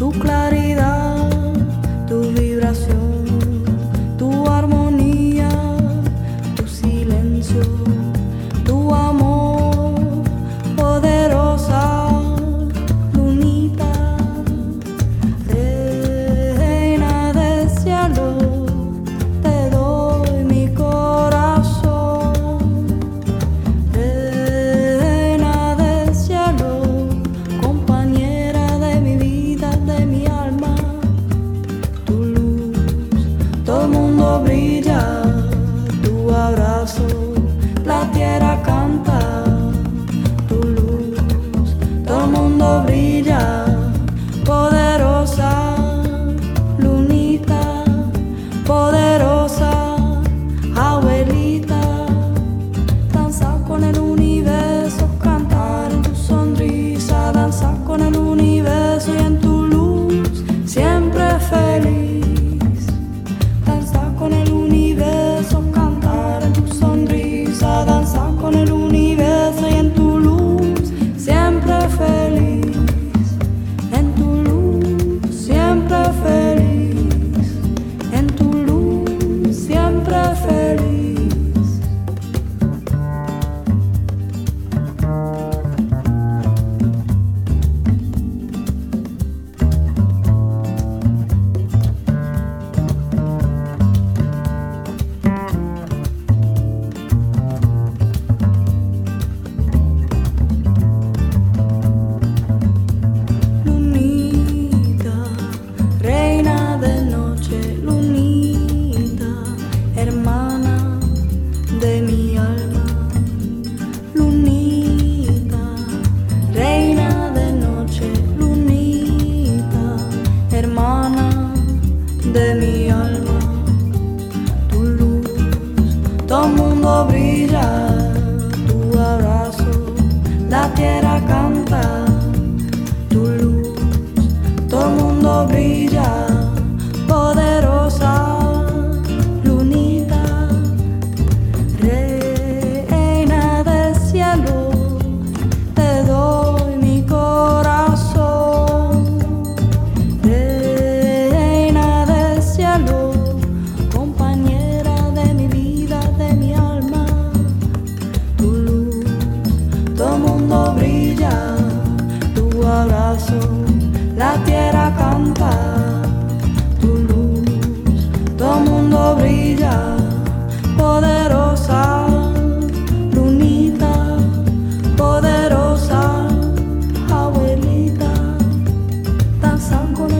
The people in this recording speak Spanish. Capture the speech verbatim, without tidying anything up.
tu claridad, tu vibración, tu armonía, tu silencio, tu amor, poderosa lunita, reina del cielo, te doy mi corazón, reina del cielo, compañera de mi vida, de mi alma, tu luz, todo el mundo brilla, tu abrazo, la tierra canta, tu luz, todo el mundo brilla, poderosa lunita, poderosa abuelita, danza con el universo, cantar en tu sonrisa, danza con el universo y en tu luz, siempre feliz, danza con el universo, cantar en tu sonrisa, danza con el universo y en tu luz, siempre feliz, en tu luz, siempre feliz, en tu luz, siempre feliz. Lunita, reina de noche, lunita, hermana de mi alma, lunita, reina de noche, lunita, hermana de mi alma, tu luz, todo el mundo brilla, tu abrazo, la tierra canta, tu luz, todo el mundo brilla, poderosa lunita, reina del cielo, te doy mi corazón, reina del cielo, compañera de mi vida, de mi alma, tu luz, todo el mundo brilla, tu abrazo, la tierra canta, tu luz, todo el mundo brilla, poderosa lunita, poderosa abuelita, danzan con